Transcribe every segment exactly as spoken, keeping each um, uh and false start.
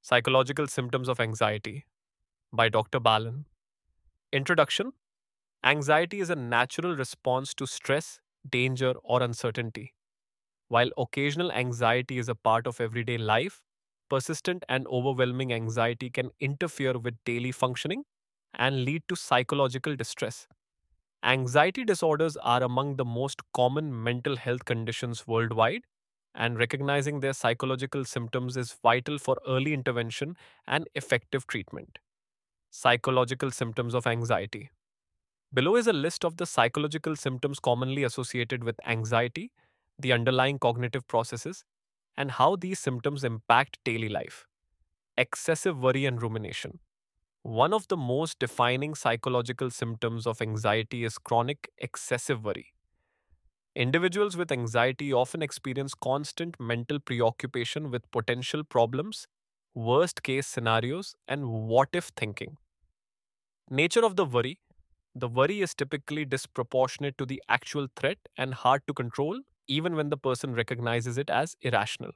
Psychological Symptoms of Anxiety by Doctor Balan. Introduction. Anxiety is a natural response to stress, danger, or uncertainty. While occasional anxiety is a part of everyday life, persistent and overwhelming anxiety can interfere with daily functioning and lead to psychological distress. Anxiety disorders are among the most common mental health conditions worldwide, and recognizing their psychological symptoms is vital for early intervention and effective treatment. Psychological symptoms of anxiety. Below is a list of the psychological symptoms commonly associated with anxiety, the underlying cognitive processes, and how these symptoms impact daily life. Excessive worry and rumination. One of the most defining psychological symptoms of anxiety is chronic excessive worry. Individuals with anxiety often experience constant mental preoccupation with potential problems, worst case scenarios, and what if thinking. Nature of the worry. The worry is typically disproportionate to the actual threat and hard to control, even when the person recognizes it as irrational.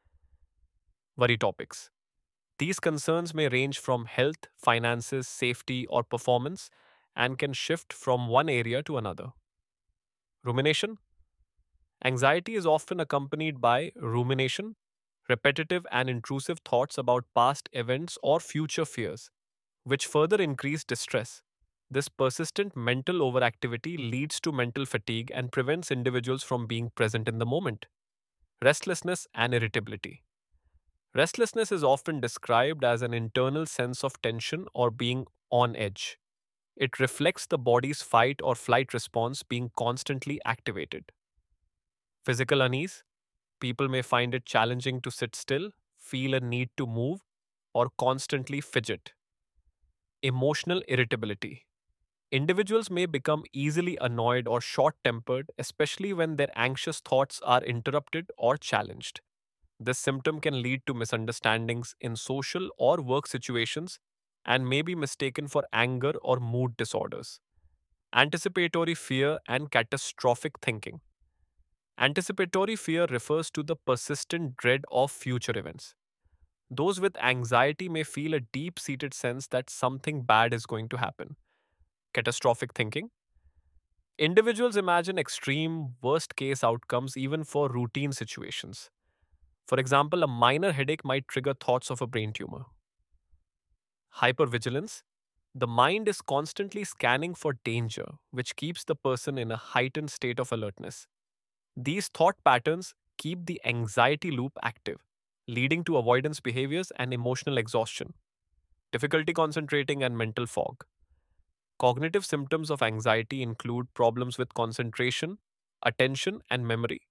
Worry topics. These concerns may range from health, finances, safety, or performance and can shift from one area to another. Rumination. Anxiety is often accompanied by rumination, repetitive and intrusive thoughts about past events or future fears, which further increase distress. This persistent mental overactivity leads to mental fatigue and prevents individuals from being present in the moment. Restlessness and irritability. Restlessness is often described as an internal sense of tension or being on edge. It reflects the body's fight or flight response being constantly activated. Physical unease. People may find it challenging to sit still, feel a need to move, or constantly fidget. Emotional irritability. Individuals may become easily annoyed or short tempered, especially when their anxious thoughts are interrupted or challenged. This symptom can lead to misunderstandings in social or work situations and may be mistaken for anger or mood disorders. Anticipatory fear and catastrophic thinking. Anticipatory fear refers to the persistent dread of future events. Those with anxiety may feel a deep seated sense that something bad is going to happen. Catastrophic thinking. Individuals imagine extreme, worst case outcomes even for routine situations. For example, a minor headache might trigger thoughts of a brain tumor. Hypervigilance. The mind is constantly scanning for danger, which keeps the person in a heightened state of alertness. These thought patterns keep the anxiety loop active, leading to avoidance behaviors and emotional exhaustion. Difficulty concentrating and mental fog. Cognitive symptoms of anxiety include problems with concentration, attention, and memory.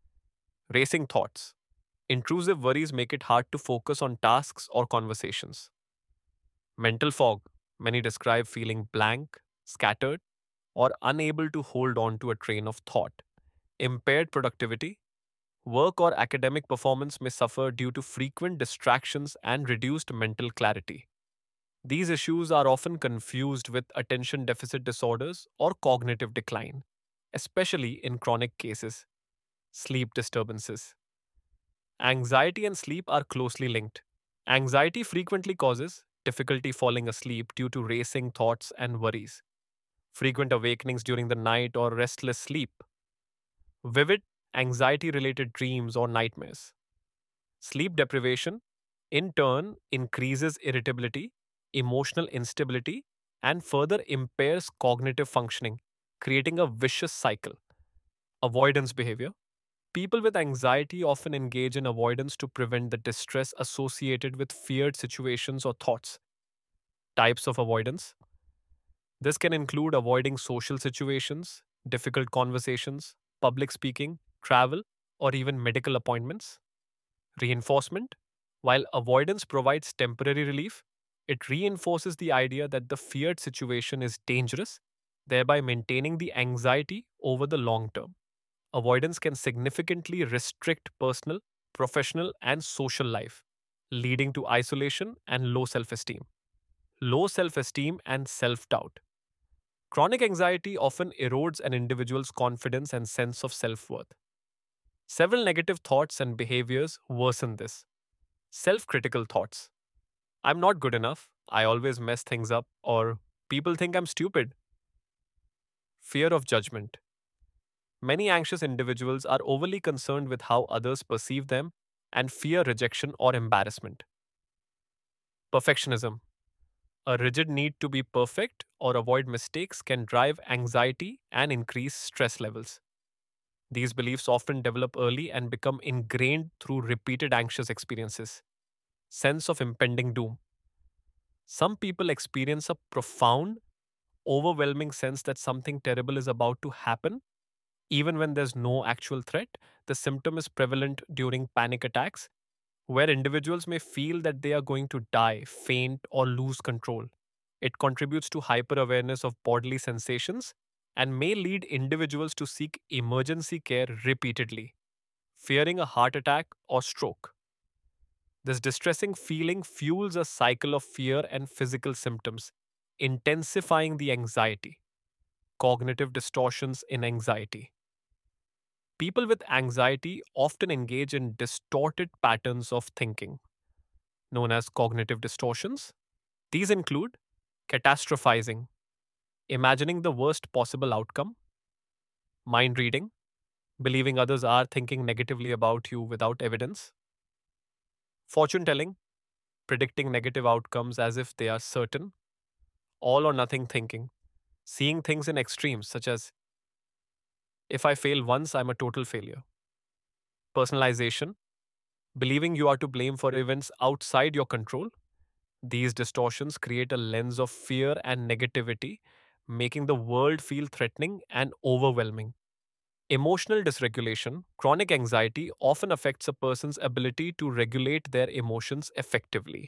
Racing thoughts. Intrusive worries make it hard to focus on tasks or conversations. Mental fog. Many describe feeling blank, scattered, or unable to hold on to a train of thought. Impaired productivity. Work or academic performance may suffer due to frequent distractions and reduced mental clarity. These issues are often confused with attention deficit disorders or cognitive decline, especially in chronic cases. Sleep disturbances. Anxiety and sleep are closely linked. Anxiety frequently causes difficulty falling asleep due to racing thoughts and worries, frequent awakenings during the night, or restless sleep, vivid anxiety related dreams or nightmares. Sleep deprivation, in turn, increases irritability, emotional instability, and further impairs cognitive functioning, creating a vicious cycle. Avoidance behavior. People with anxiety often engage in avoidance to prevent the distress associated with feared situations or thoughts. Types of avoidance. This can include avoiding social situations, difficult conversations, public speaking, travel, or even medical appointments. Reinforcement. While avoidance provides temporary relief, it reinforces the idea that the feared situation is dangerous, thereby maintaining the anxiety over the long term. Avoidance can significantly restrict personal, professional, and social life, leading to isolation and low self esteem. Low self esteem and self doubt. Chronic anxiety often erodes an individual's confidence and sense of self worth. Several negative thoughts and behaviors worsen this. Self critical thoughts. I'm not good enough, I always mess things up, or people think I'm stupid. Fear of judgment. Many anxious individuals are overly concerned with how others perceive them and fear rejection or embarrassment. Perfectionism. A rigid need to be perfect or avoid mistakes can drive anxiety and increase stress levels. These beliefs often develop early and become ingrained through repeated anxious experiences. Sense of impending doom. Some people experience a profound, overwhelming sense that something terrible is about to happen, even when there's no actual threat. The symptom is prevalent during panic attacks, where individuals may feel that they are going to die, faint, or lose control. It contributes to hyper awareness of bodily sensations and may lead individuals to seek emergency care repeatedly, fearing a heart attack or stroke. This distressing feeling fuels a cycle of fear and physical symptoms, intensifying the anxiety. Cognitive distortions in anxiety. People with anxiety often engage in distorted patterns of thinking, known as cognitive distortions. These include catastrophizing, imagining the worst possible outcome, mind reading, believing others are thinking negatively about you without evidence, fortune telling, predicting negative outcomes as if they are certain, all or nothing thinking, seeing things in extremes such as if I fail once, I'm a total failure, personalization, believing you are to blame for events outside your control. These distortions create a lens of fear and negativity, making the world feel threatening and overwhelming. Emotional dysregulation, chronic anxiety often affects a person's ability to regulate their emotions effectively.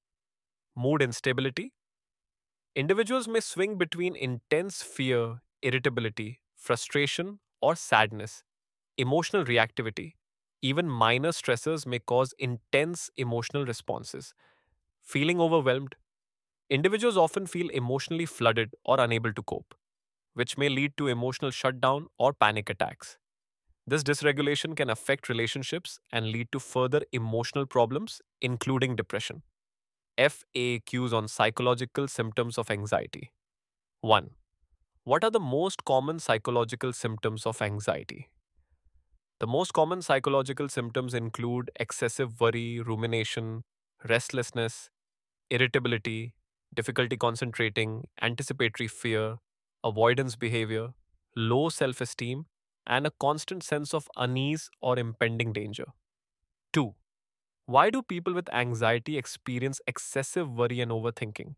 Mood instability. Individuals may swing between intense fear, irritability, frustration, or sadness. Emotional reactivity. Even minor stressors may cause intense emotional responses. Feeling overwhelmed. Individuals often feel emotionally flooded or unable to cope, which may lead to emotional shutdown or panic attacks. This dysregulation can affect relationships and lead to further emotional problems, including depression. F A Qs on psychological symptoms of anxiety. one. What are the most common psychological symptoms of anxiety? The most common psychological symptoms include excessive worry, rumination, restlessness, irritability, difficulty concentrating, anticipatory fear, avoidance behavior, low self esteem, and a constant sense of unease or impending danger. two. Why do people with anxiety experience excessive worry and overthinking?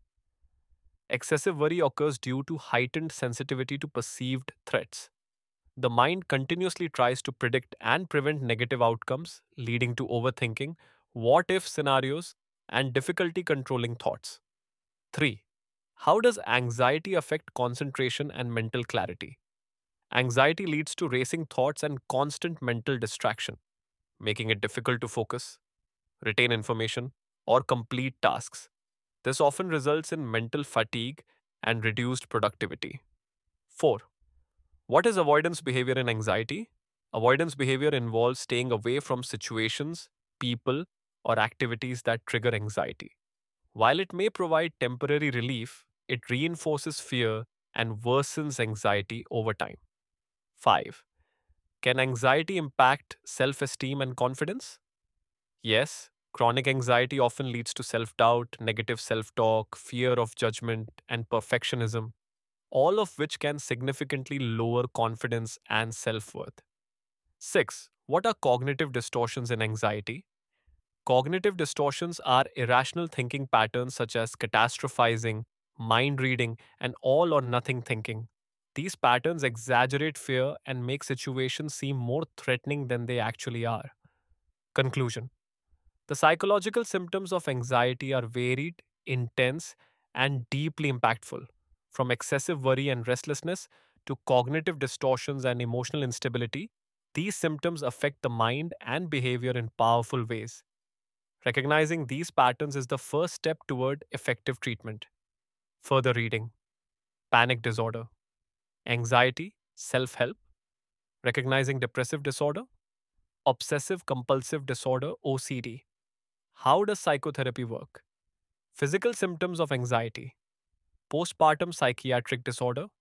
Excessive worry occurs due to heightened sensitivity to perceived threats. The mind continuously tries to predict and prevent negative outcomes, leading to overthinking, what if scenarios, and difficulty controlling thoughts. three. How does anxiety affect concentration and mental clarity? Anxiety leads to racing thoughts and constant mental distraction, making it difficult to focus, retain information, or complete tasks. This often results in mental fatigue and reduced productivity. four. What is avoidance behavior in anxiety? Avoidance behavior involves staying away from situations, people, or activities that trigger anxiety. While it may provide temporary relief, it reinforces fear and worsens anxiety over time. five. Can anxiety impact self esteem and confidence? Yes, chronic anxiety often leads to self doubt, negative self talk, fear of judgment, and perfectionism, all of which can significantly lower confidence and self worth. six. What are cognitive distortions in anxiety? Cognitive distortions are irrational thinking patterns such as catastrophizing, mind reading, and all or nothing thinking. These patterns exaggerate fear and make situations seem more threatening than they actually are. Conclusion. The psychological symptoms of anxiety are varied, intense, and deeply impactful, from excessive worry and restlessness to cognitive distortions and emotional instability. These symptoms affect the mind and behavior in powerful ways. Recognizing these patterns is the first step toward effective treatment. Further reading. Panic disorder, anxiety, self help, recognizing depressive disorder, obsessive compulsive disorder O C D. How does psychotherapy work? Physical symptoms of anxiety: postpartum psychiatric disorder,